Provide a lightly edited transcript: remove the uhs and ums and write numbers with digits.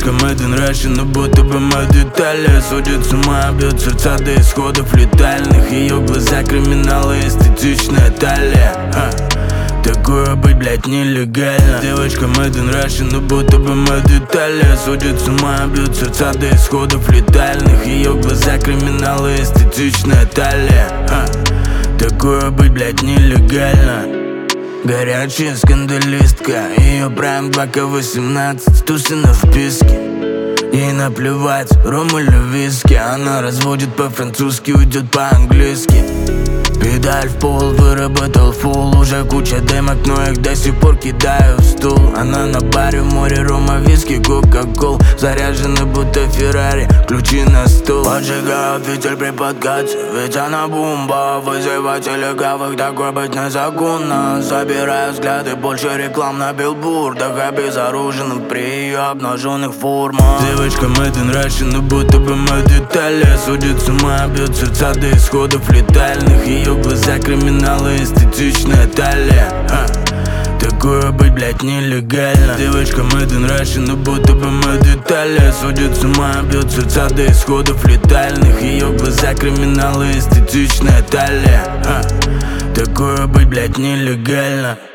Девочка made in Russia, но будто бы made in Italy. Судит с ума, бьет сердца до исходов летальных. Ее глаза криминала, эстетичная талия. Такое быть, блять, нелегально. Девочка made in Russia, но будто бы made in Italy. Судит с ума, бьет сердца до исходов летальных. Ее глаза криминала, эстетичная талия. Такое быть, блять, нелегально. Горячая скандалистка, ее прайм 2К18, тусина в писке. Ей наплевать, ром или виски. Она разводит по-французски, уйдет по-английски. Педаль в пол, выработал фул. Уже куча демок, но их до сих пор кидаю в стул. Она на баре, в море рома, виски, кока-кол. Заряжены будто Феррари, ключи на стол. Поджигаю фитиль при подкате, ведь она бомба. Вызывать легавых, такой быть незаконно. Собираю взгляды, больше реклам на билбордах. Обезоруженных при ее обнаженных формах. Девочка made in Russia, но будто бы made in Italy. Судит с ума, бьет сердца до исходов летальных. Ее глаза криминала, эстетичная талия. Такое быть, блять, нелегально. Девочка made in Russia, но будто бы made in Italy. Судит с ума, бьет сердца до исходов летальных. Ее глаза криминала, эстетичная талия. Такое быть, блять, нелегально.